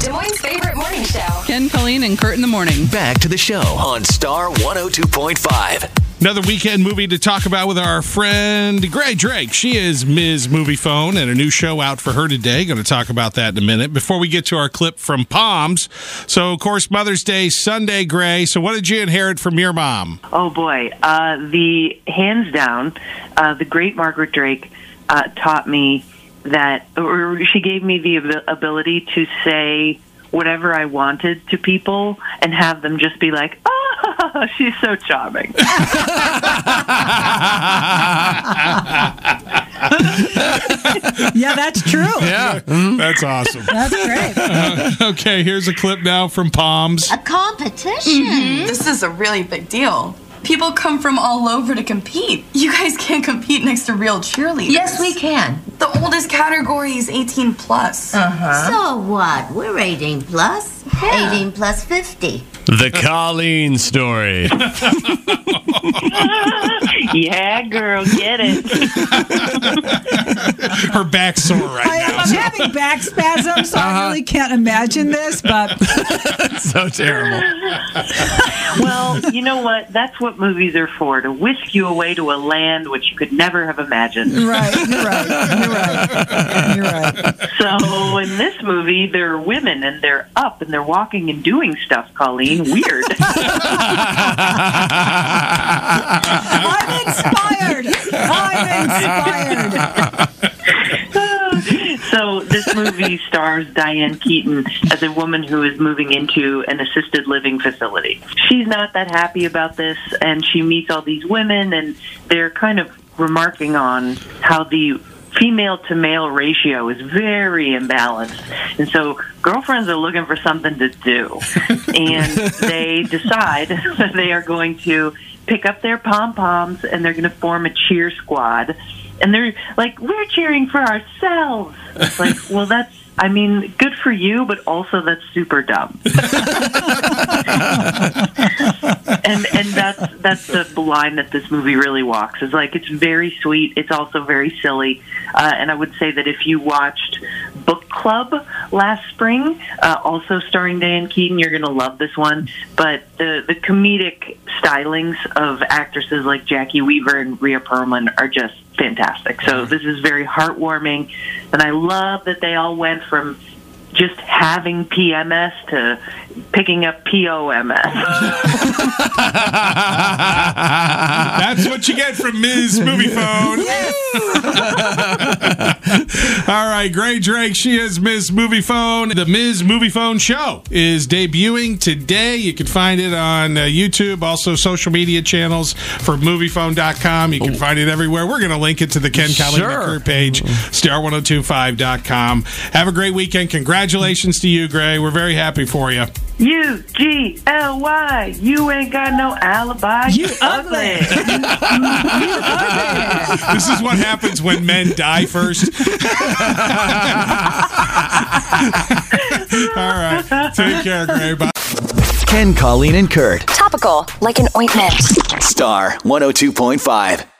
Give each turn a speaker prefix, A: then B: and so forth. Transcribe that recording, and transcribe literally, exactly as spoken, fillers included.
A: Des Moines' favorite morning show.
B: Ken, Colleen, and Kurt in the morning.
C: Back to the show on Star one oh two point five.
D: Another weekend movie to talk about with our friend Gray Drake. She is Miz Movie Phone, and a new show out for her today. Going to talk about that in a minute. Before we get to our clip from Palms, so of course Mother's Day Sunday, Gray. So what did you inherit from your mom?
E: Oh boy, uh, the hands down, uh, the great Margaret Drake uh, taught me that, or she gave me the ab- ability to say whatever I wanted to people and have them just be like, oh, she's so charming.
F: Yeah, that's true.
D: Yeah, mm-hmm. That's awesome.
F: That's great.
D: Uh, okay, here's a clip now from Palms.
G: A competition.
H: Mm-hmm. This is a really big deal. People come from all over to compete. You guys can't compete next to real cheerleaders.
G: Yes, we can.
H: The oldest category is eighteen plus.
G: Uh-huh. So what? We're eighteen plus.
H: Yeah.
G: eighteen plus fifty.
I: The Colleen story.
E: Yeah, girl, get it.
D: Her back's sore right
F: I,
D: now.
F: I'm
D: so.
F: having back spasms, so
D: Uh-huh.
F: I really can't imagine this, but...
I: So terrible.
E: Well, you know what? That's what movies are for, to whisk you away to a land which you could never have imagined.
F: Right, you're right, you're right, you're right.
E: So in this movie, they're women, and they're up, and they're walking and doing stuff, Colleen. Weird.
F: I'm inspired! I'm inspired!
E: So this movie stars Diane Keaton as a woman who is moving into an assisted living facility. She's not that happy about this, and she meets all these women, and they're kind of remarking on how the female-to-male ratio is very imbalanced. And so girlfriends are looking for something to do. And they decide that they are going to pick up their pom-poms, and they're going to form a cheer squad. And they're like, we're cheering for ourselves. It's like, well, that's, I mean, good for you, but also that's super dumb. and and that's that's the line that this movie really walks. It's like, it's very sweet. It's also very silly. Uh, and I would say that if you watched Book Club last spring, uh, also starring Diane Keaton, you're going to love this one. But the, the comedic stylings of actresses like Jackie Weaver and Rhea Perlman are just fantastic. So this is very heartwarming, and I love that they all went from just having P M S to picking up P O M S.
D: That's what you get from Miz Movie Phone. All right, Gray Drake, she is Miz Movie Phone. The Miz Movie Phone show is debuting today. You can find it on uh, YouTube, also social media channels for movie phone dot com. You can find it everywhere. We're going to link it to the Ken Colleen
I: Sure.
D: page, star one oh two five dot com. Have a great weekend. Congratulations to you, Gray. We're very happy for you.
E: U G L Y, you ain't got no alibi.
F: You ugly.
D: This is what happens when men die first. All right. Take care, Gray. Bye.
C: Ken, Colleen, and Kurt.
A: Topical, like an ointment.
C: Star one oh two point five.